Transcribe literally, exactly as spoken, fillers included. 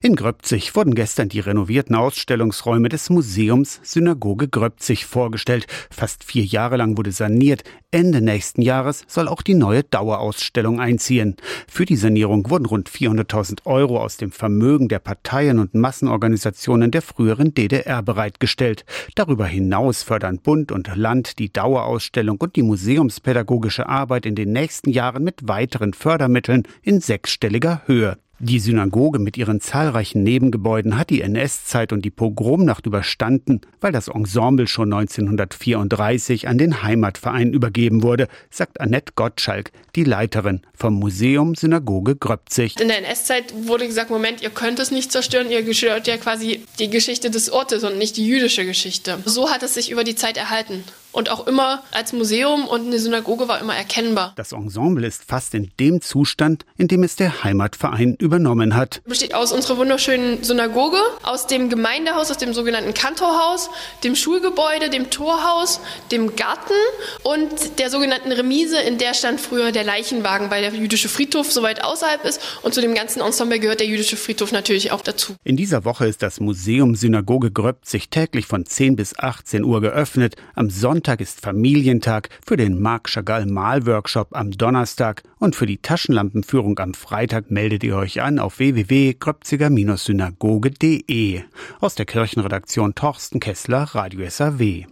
In Gröbzig wurden gestern die renovierten Ausstellungsräume des Museums Synagoge Gröbzig vorgestellt. Fast vier Jahre lang wurde saniert. Ende nächsten Jahres soll auch die neue Dauerausstellung einziehen. Für die Sanierung wurden rund vierhunderttausend Euro aus dem Vermögen der Parteien und Massenorganisationen der früheren D D R bereitgestellt. Darüber hinaus fördern Bund und Land die Dauerausstellung und die museumspädagogische Arbeit in den nächsten Jahren mit weiteren Fördermitteln in sechsstelliger Höhe. Die Synagoge mit ihren zahlreichen Nebengebäuden hat die N S-Zeit und die Pogromnacht überstanden, weil das Ensemble schon neunzehnhundertvierunddreißig an den Heimatverein übergeben wurde, sagt Annette Gottschalk, die Leiterin vom Museum Synagoge Gröbzig. In der N S-Zeit wurde gesagt, Moment, ihr könnt es nicht zerstören, ihr zerstört ja quasi die Geschichte des Ortes und nicht die jüdische Geschichte. So hat es sich über die Zeit erhalten. Und auch immer als Museum und eine Synagoge war immer erkennbar. Das Ensemble ist fast in dem Zustand, in dem es der Heimatverein übernommen hat. Besteht aus unserer wunderschönen Synagoge, aus dem Gemeindehaus, aus dem sogenannten Kantorhaus, dem Schulgebäude, dem Torhaus, dem Garten und der sogenannten Remise, in der stand früher der Leichenwagen, weil der jüdische Friedhof so weit außerhalb ist. Und zu dem ganzen Ensemble gehört der jüdische Friedhof natürlich auch dazu. In dieser Woche ist das Museum Synagoge Gröbzig täglich von zehn bis achtzehn Uhr geöffnet. Am Sonntag Sonntag ist Familientag, für den Marc Chagall Malworkshop am Donnerstag und für die Taschenlampenführung am Freitag meldet ihr euch an auf w w w punkt gröbziger Synagoge punkt de. Aus der Kirchenredaktion Torsten Kessler, Radio S A W.